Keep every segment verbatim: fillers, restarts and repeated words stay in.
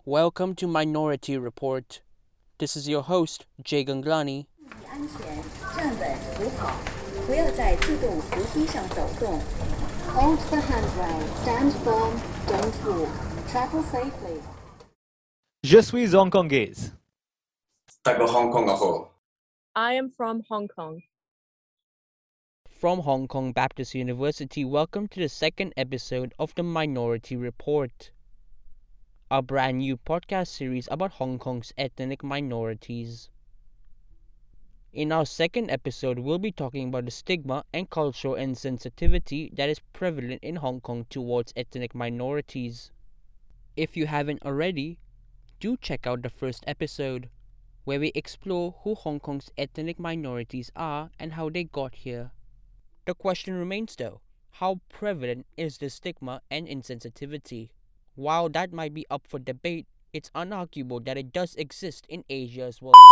Welcome to Minority Report. This is your host, Jay Ganglani. 安全，站稳扶好，不要在自动扶梯上走动。Hold the handrail, stand firm, don't walk. Travel safely. Je suis Hongkongaise. Taga Hong Kong ako. I am from Hong Kong. From Hong Kong Baptist University, welcome to the second episode of the Minority Report, a brand new podcast series about Hong Kong's ethnic minorities. In our second episode, we'll be talking about the stigma and cultural insensitivity that is prevalent in Hong Kong towards ethnic minorities. If you haven't already, do check out the first episode, where we explore who Hong Kong's ethnic minorities are and how they got here. The question remains though, how prevalent is the stigma and insensitivity? While that might be up for debate, it's unarguable that it does exist in Asia as well.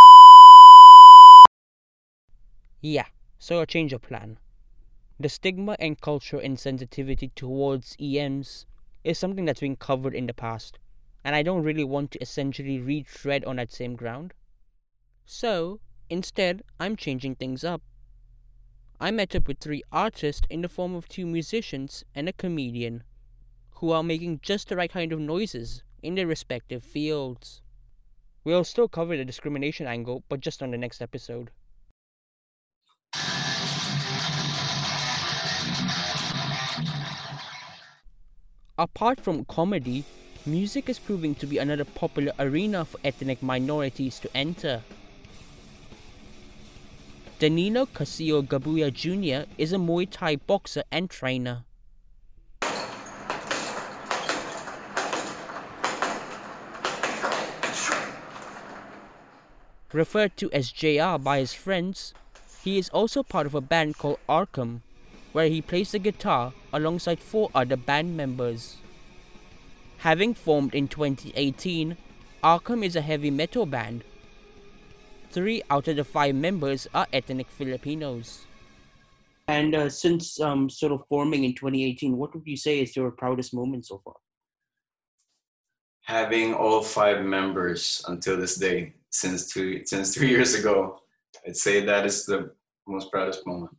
Yeah, so a change of plan. The stigma and cultural insensitivity towards E Ms is something that's been covered in the past, and I don't really want to essentially retread on that same ground. So, instead, I'm changing things up. I met up with three artists in the form of two musicians and a comedian, who are making just the right kind of noises in their respective fields. We'll still cover the discrimination angle, but just on the next episode. Apart from comedy, music is proving to be another popular arena for ethnic minorities to enter. Danilo Casio Gabuya Junior is a Muay Thai boxer and trainer. Referred to as J R by his friends, he is also part of a band called Arkham, where he plays the guitar alongside four other band members. Having formed in twenty eighteen, Arkham is a heavy metal band. Three out of the five members are ethnic Filipinos. And uh, since um, sort of forming in twenty eighteen, what would you say is your proudest moment so far? Having all five members until this day, since two, since three years ago, I'd say that is the most proudest moment.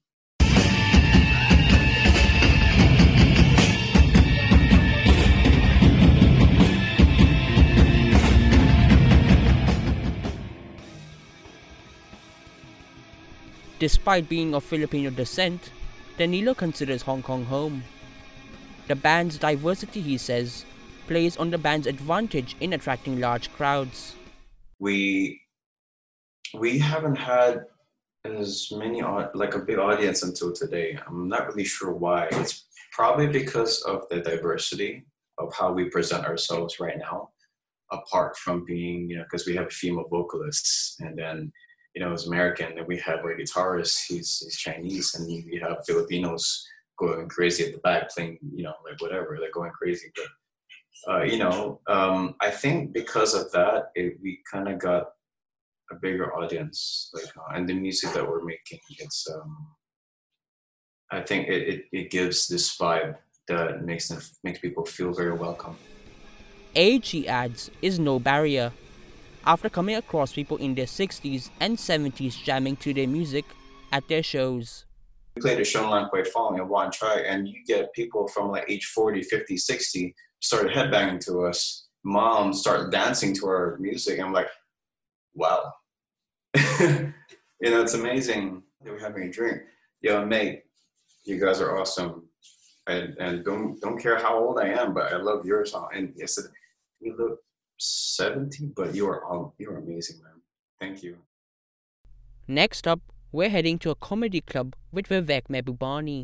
Despite being of Filipino descent, Danilo considers Hong Kong home. The band's diversity, he says, plays on the band's advantage in attracting large crowds. We we haven't had as many like a big audience until today. I'm not really sure why. It's probably because of the diversity of how we present ourselves right now. Apart from being, you know, because we have female vocalists, and then, you know, as American, and we have our guitarist, he's, he's Chinese, and we have Filipinos going crazy at the back, playing, you know, like whatever, they're going crazy. But, uh, you know, um, I think because of that, it, we kind of got a bigger audience, like, uh, and the music that we're making, it's, um, I think it, it, it gives this vibe that makes them, makes people feel very welcome. Age, he adds, is no barrier. After coming across people in their sixties and seventies jamming to their music at their shows. We played a show in Lan Kwai Fong and Wan Chai, and you get people from like age forty, fifty, sixty started headbanging to us. Moms start dancing to our music, and I'm like, wow. You know, it's amazing. They were having a drink. Yo, mate, you guys are awesome. And, and don't don't care how old I am, but I love your song. And I said, you look seventy, but you are all, you are amazing, man. Thank you. Next up, we're heading to a comedy club with Vivek Mehbubani.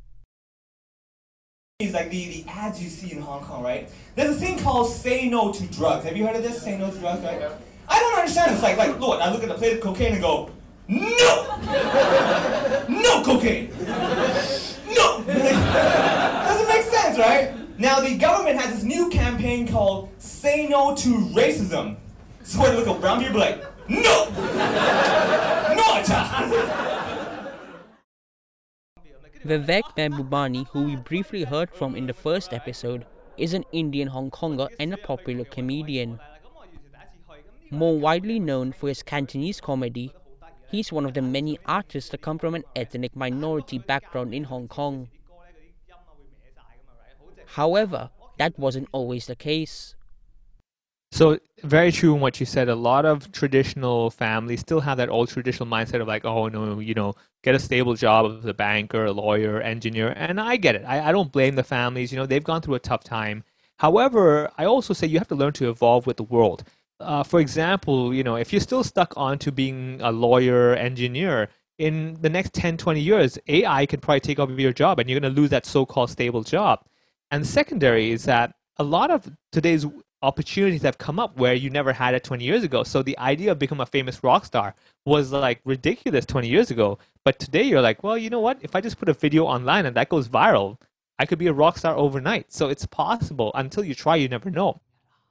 It's like the, the ads you see in Hong Kong, right? There's a thing called Say No to Drugs. Have you heard of this? Say No to Drugs, right? I don't understand. It's like, like, Lord, I look at a plate of cocaine and go, no! No cocaine! No! Doesn't make sense, right? Now, the government has this new campaign called Say No to Racism. So I look around here and be like, no! No, attack! Vivek Mehbubani, who we briefly heard from in the first episode, is an Indian Hong Konger and a popular comedian. More widely known for his Cantonese comedy, he's one of the many artists to come from an ethnic minority background in Hong Kong. However, that wasn't always the case. So, very true in what you said. A lot of traditional families still have that old traditional mindset of like, oh, no, you know, get a stable job as a banker, a lawyer, engineer. And I get it. I, I don't blame the families. You know, they've gone through a tough time. However, I also say you have to learn to evolve with the world. Uh, for example, you know, if you're still stuck on to being a lawyer, engineer, in the next ten, twenty years, A I can probably take over your job and you're going to lose that so-called stable job. And secondary is that a lot of today's opportunities have come up where you never had it twenty years ago. So the idea of becoming a famous rock star was like ridiculous twenty years ago. But today you're like, well, you know what? If I just put a video online and that goes viral, I could be a rock star overnight. So it's possible. Until you try, you never know.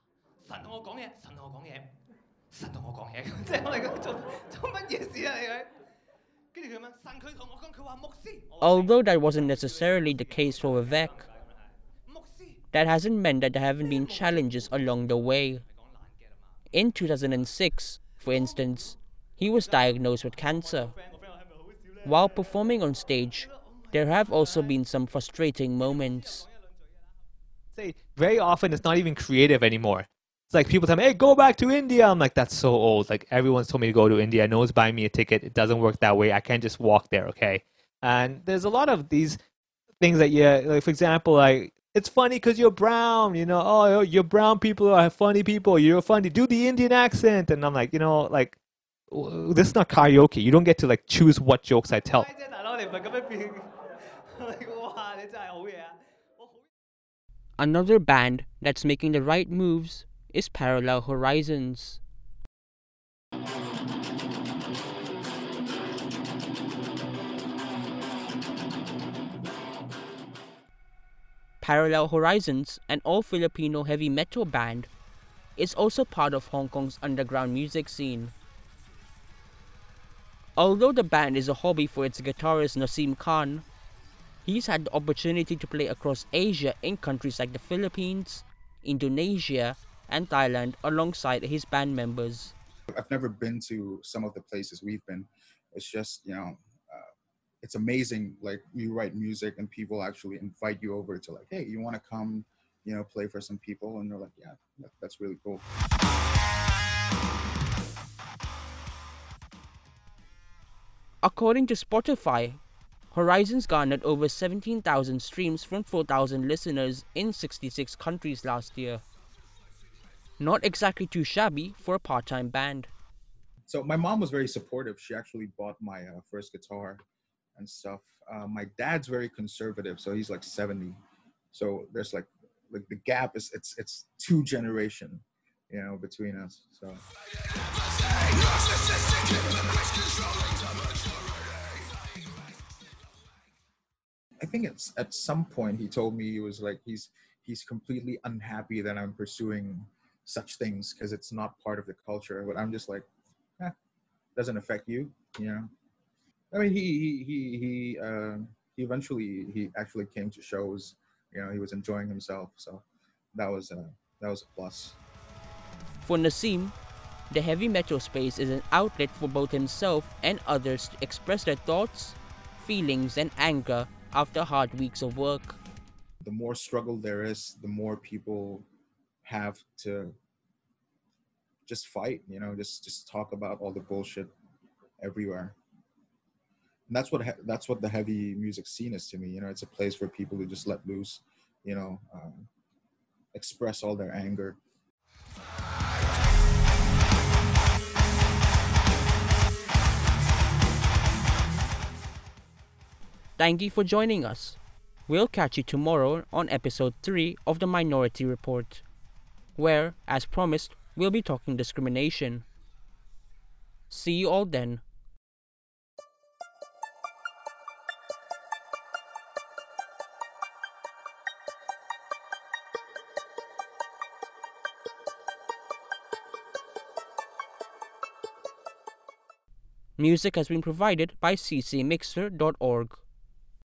Although that wasn't necessarily the case for Vivek, that hasn't meant that there haven't been challenges along the way. In two thousand six, for instance, he was diagnosed with cancer. While performing on stage, there have also been some frustrating moments. Say, very often it's not even creative anymore. It's like people tell me, hey, go back to India. I'm like, that's so old. Like everyone's told me to go to India. No one's buying me a ticket. It doesn't work that way. I can't just walk there, okay? And there's a lot of these things that, yeah, like for example, like, it's funny because you're brown, you know, oh, you're brown people are funny people. You're funny. Do the Indian accent. And I'm like, you know, like, this is not karaoke. You don't get to like choose what jokes I tell. Another band that's making the right moves is Parallel Horizons. Parallel Horizons, an all-Filipino heavy metal band, is also part of Hong Kong's underground music scene. Although the band is a hobby for its guitarist Nasim Khan, he's had the opportunity to play across Asia in countries like the Philippines, Indonesia, and Thailand alongside his band members. I've never been to some of the places we've been. It's just, you know, uh, it's amazing. Like you write music and people actually invite you over to like, hey, you want to come, you know, play for some people? And they're like, yeah, that, that's really cool. According to Spotify, Horizons garnered over seventeen thousand streams from four thousand listeners in sixty-six countries last year. Not exactly too shabby for a part-time band. So my mom was very supportive. She actually bought my uh, first guitar and stuff. Uh, my dad's very conservative, so he's like seventy. So there's like, like the gap is it's it's two generation, you know, between us. So. I think it's at some point he told me he was like he's he's completely unhappy that I'm pursuing such things because it's not part of the culture. But I'm just like, eh, doesn't affect you, you know. I mean, he he he he uh, he eventually he actually came to shows. You know, he was enjoying himself, so that was a that was a plus. For Nasim, the heavy metal space is an outlet for both himself and others to express their thoughts, feelings, and anger after hard weeks of work. The more struggle there is, the more people have to just fight, you know, just just talk about all the bullshit everywhere. And that's what he- that's what the heavy music scene is to me. You know, it's a place for people to just let loose, you know, um, express all their anger. Thank you for joining us. We'll catch you tomorrow on episode three of the Minority Report, where, as promised, we'll be talking discrimination. See you all then. Music has been provided by c c mixer dot org.